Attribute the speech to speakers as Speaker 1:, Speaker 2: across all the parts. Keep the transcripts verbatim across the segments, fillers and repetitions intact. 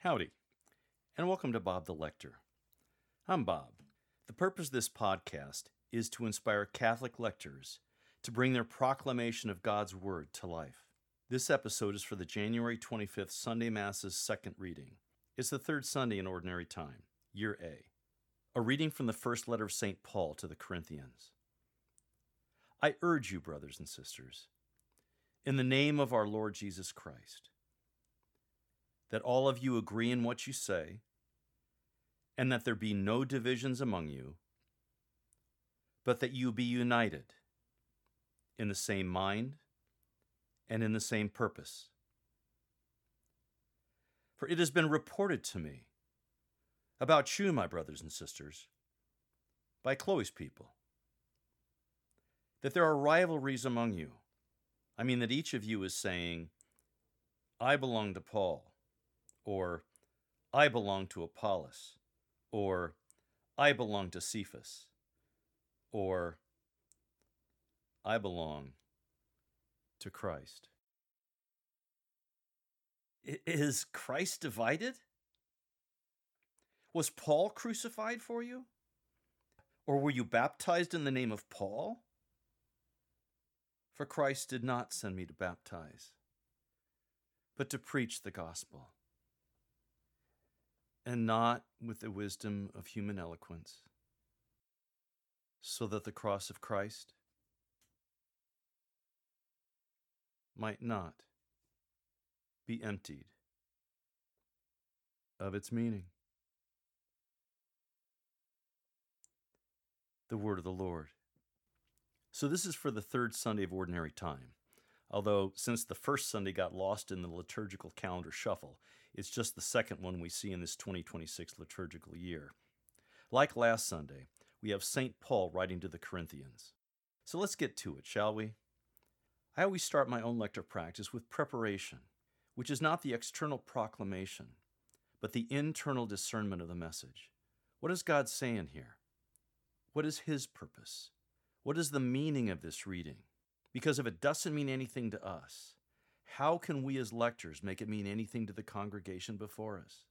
Speaker 1: Howdy, and welcome to Bob the Lector. I'm Bob. The purpose of this podcast is to inspire Catholic lectors to bring their proclamation of God's Word to life. This episode is for the January twenty-fifth Sunday Mass's second reading. It's the third Sunday in Ordinary Time, Year A. A reading from the first letter of Saint Paul to the Corinthians. I urge you, brothers and sisters, in the name of our Lord Jesus Christ, that all of you agree in what you say, and that there be no divisions among you, but that you be united in the same mind and in the same purpose. For it has been reported to me about you, my brothers and sisters, by Chloe's people, that there are rivalries among you. I mean that each of you is saying, I belong to Paul, or I belong to Apollos, or I belong to Cephas, or I belong to Christ. Is Christ divided? Was Paul crucified for you? Or were you baptized in the name of Paul? For Christ did not send me to baptize, but to preach the gospel, and not with the wisdom of human eloquence, so that the cross of Christ might not be emptied of its meaning. The word of the Lord. So this is for the third Sunday of Ordinary Time. Although, since the first Sunday got lost in the liturgical calendar shuffle, it's just the second one we see in this twenty twenty-six liturgical year. Like last Sunday, we have Saint Paul writing to the Corinthians. So let's get to it, shall we? I always start my own lecture practice with preparation, which is not the external proclamation, but the internal discernment of the message. What is God saying here? What is His purpose? What is the meaning of this reading? Because if it doesn't mean anything to us, how can we as lectors make it mean anything to the congregation before us?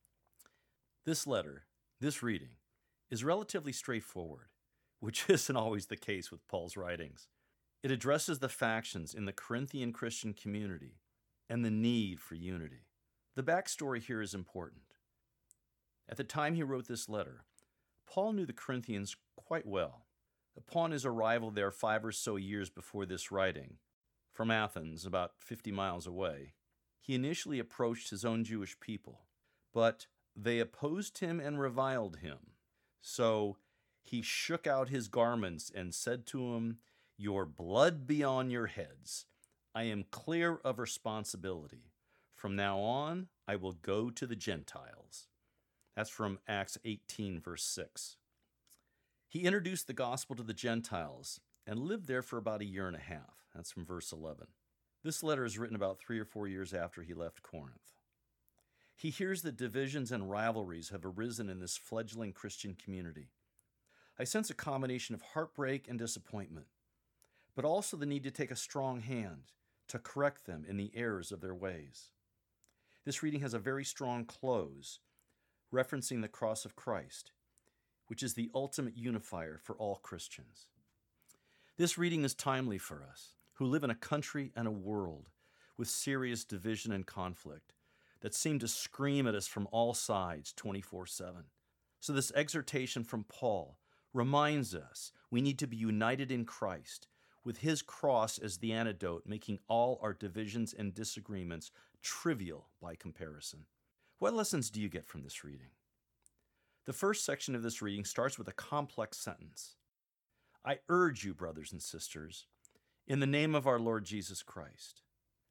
Speaker 1: This letter, this reading, is relatively straightforward, which isn't always the case with Paul's writings. It addresses the factions in the Corinthian Christian community and the need for unity. The backstory here is important. At the time he wrote this letter, Paul knew the Corinthians quite well. Upon his arrival there five or so years before this writing, from Athens, about fifty miles away, he initially approached his own Jewish people, but they opposed him and reviled him. So he shook out his garments and said to them, "Your blood be on your heads. I am clear of responsibility. From now on, I will go to the Gentiles." That's from Acts eighteen, verse six. He introduced the gospel to the Gentiles and lived there for about a year and a half. That's from verse eleven. This letter is written about three or four years after he left Corinth. He hears that divisions and rivalries have arisen in this fledgling Christian community. I sense a combination of heartbreak and disappointment, but also the need to take a strong hand to correct them in the errors of their ways. This reading has a very strong close, referencing the cross of Christ, which is the ultimate unifier for all Christians. This reading is timely for us, who live in a country and a world with serious division and conflict that seem to scream at us from all sides twenty-four seven. So this exhortation from Paul reminds us we need to be united in Christ, with His cross as the antidote, making all our divisions and disagreements trivial by comparison. What lessons do you get from this reading? The first section of this reading starts with a complex sentence. I urge you, brothers and sisters, in the name of our Lord Jesus Christ,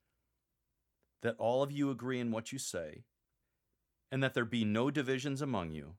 Speaker 1: that all of you agree in what you say, and that there be no divisions among you,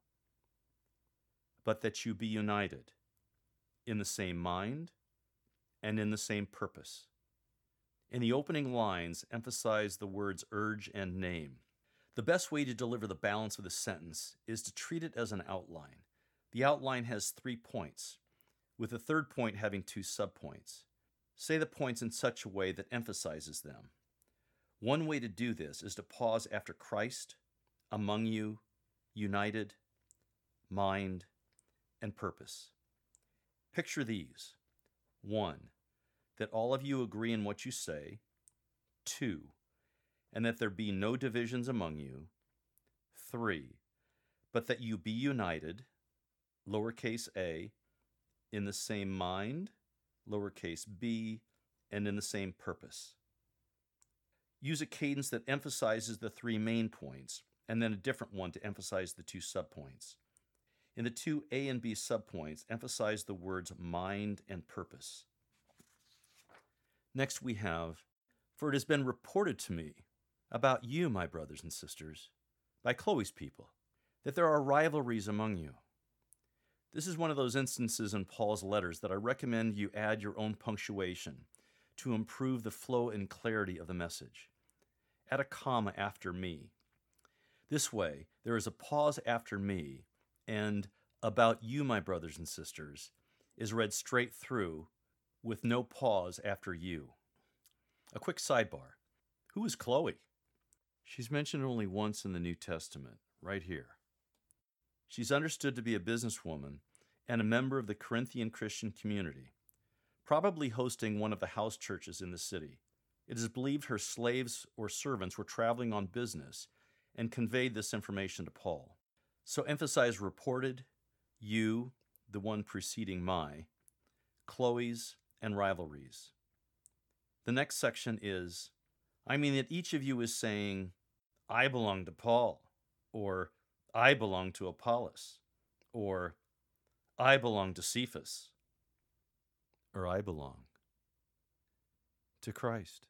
Speaker 1: but that you be united in the same mind and in the same purpose. In the opening lines, emphasize the words urge and name. The best way to deliver the balance of the sentence is to treat it as an outline. The outline has three points, with the third point having two subpoints. Say the points in such a way that emphasizes them. One way to do this is to pause after Christ, among you, united, mind, and purpose. Picture these. One, that all of you agree in what you say. Two, and that there be no divisions among you. Three, but that you be united, lowercase a, in the same mind, lowercase b, and in the same purpose. Use a cadence that emphasizes the three main points, and then a different one to emphasize the two subpoints. In the two A and B subpoints, emphasize the words mind and purpose. Next we have, for it has been reported to me about you, my brothers and sisters, by Chloe's people, that there are rivalries among you. This is one of those instances in Paul's letters that I recommend you add your own punctuation to improve the flow and clarity of the message. Add a comma after me. This way, there is a pause after me, and about you, my brothers and sisters, is read straight through with no pause after you. A quick sidebar. Who is Chloe? She's mentioned only once in the New Testament, right here. She's understood to be a businesswoman and a member of the Corinthian Christian community, probably hosting one of the house churches in the city. It is believed her slaves or servants were traveling on business and conveyed this information to Paul. So emphasize reported, you, the one preceding my, Chloe's, and rivalries. The next section is, I mean that each of you is saying, I belong to Paul, or I belong to Apollos, or I belong to Cephas, or I belong to Christ.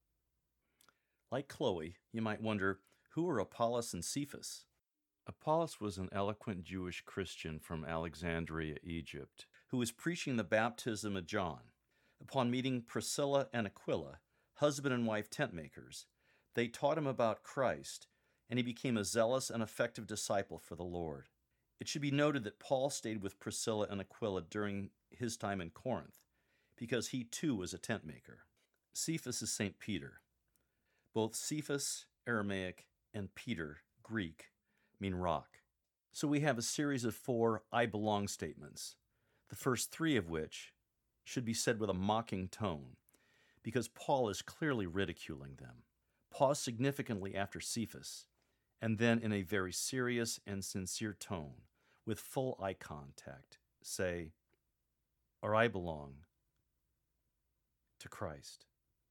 Speaker 1: Like Chloe, you might wonder, who are Apollos and Cephas? Apollos was an eloquent Jewish Christian from Alexandria, Egypt, who was preaching the baptism of John. Upon meeting Priscilla and Aquila, husband and wife tent makers, they taught him about Christ, and he became a zealous and effective disciple for the Lord. It should be noted that Paul stayed with Priscilla and Aquila during his time in Corinth, because he too was a tent maker. Cephas is Saint Peter. Both Cephas, Aramaic, and Peter, Greek, mean rock. So we have a series of four I belong statements, the first three of which should be said with a mocking tone, because Paul is clearly ridiculing them. Pause significantly after Cephas, and then in a very serious and sincere tone, with full eye contact, say, or I belong to Christ.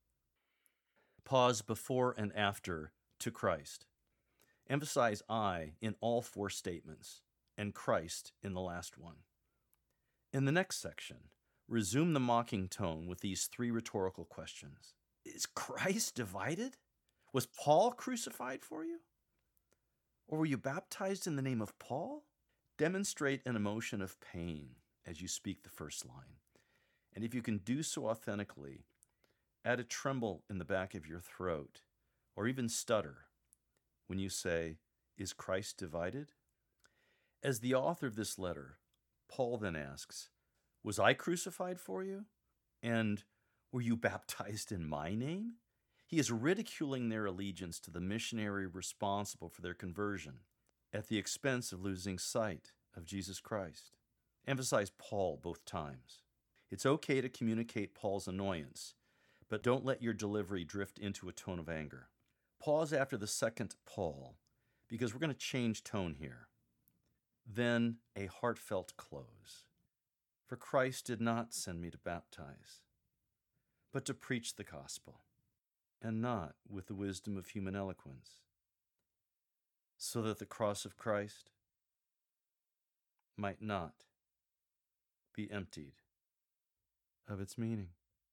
Speaker 1: Pause before and after to Christ. Emphasize I in all four statements, and Christ in the last one. In the next section, resume the mocking tone with these three rhetorical questions. Is Christ divided? Was Paul crucified for you? Or were you baptized in the name of Paul? Demonstrate an emotion of pain as you speak the first line. And if you can do so authentically, add a tremble in the back of your throat, or even stutter when you say, is Christ divided? As the author of this letter, Paul then asks, was I crucified for you? And were you baptized in my name? He is ridiculing their allegiance to the missionary responsible for their conversion at the expense of losing sight of Jesus Christ. Emphasize Paul both times. It's okay to communicate Paul's annoyance, but don't let your delivery drift into a tone of anger. Pause after the second Paul, because we're going to change tone here. Then a heartfelt close. For Christ did not send me to baptize, but to preach the gospel, and not with the wisdom of human eloquence, so that the cross of Christ might not be emptied of its meaning.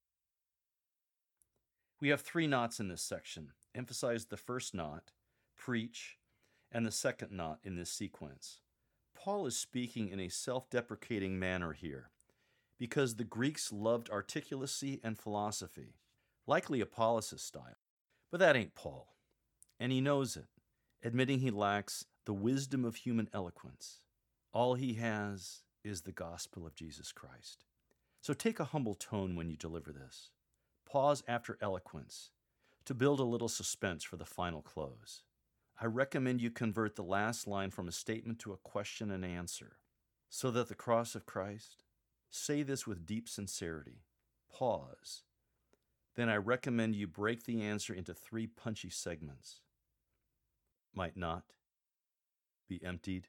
Speaker 1: We have three knots in this section. Emphasize the first knot, preach, and the second knot in this sequence. Paul is speaking in a self-deprecating manner here, because the Greeks loved articulacy and philosophy, likely Apollos' style. But that ain't Paul, and he knows it, admitting he lacks the wisdom of human eloquence. All he has is the gospel of Jesus Christ. So take a humble tone when you deliver this. Pause after eloquence to build a little suspense for the final close. I recommend you convert the last line from a statement to a question and answer. So that the cross of Christ, say this with deep sincerity. Pause. Then I recommend you break the answer into three punchy segments. Might not be emptied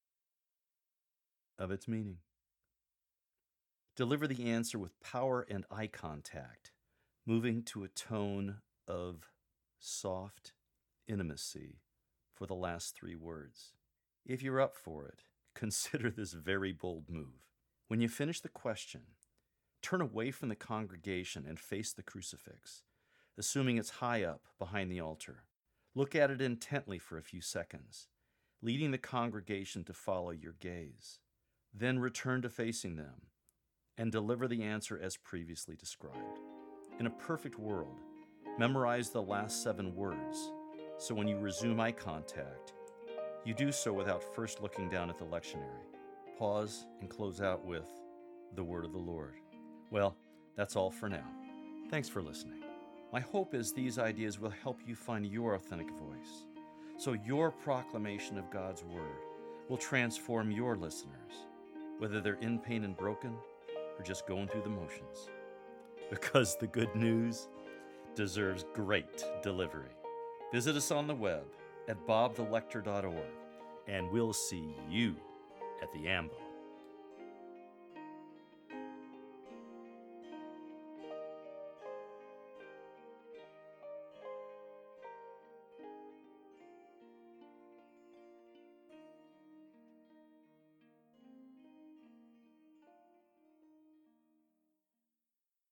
Speaker 1: of its meaning. Deliver the answer with power and eye contact, moving to a tone of soft intimacy for the last three words. If you're up for it, consider this very bold move. When you finish the question, turn away from the congregation and face the crucifix, assuming it's high up behind the altar. Look at it intently for a few seconds, leading the congregation to follow your gaze. Then return to facing them and deliver the answer as previously described. In a perfect world, memorize the last seven words, so when you resume eye contact, you do so without first looking down at the lectionary. Pause and close out with the word of the Lord. Well, that's all for now. Thanks for listening. My hope is these ideas will help you find your authentic voice, so your proclamation of God's word will transform your listeners, whether they're in pain and broken or just going through the motions. Because the good news deserves great delivery. Visit us on the web at bob the lector dot org, and we'll see you at the ambo.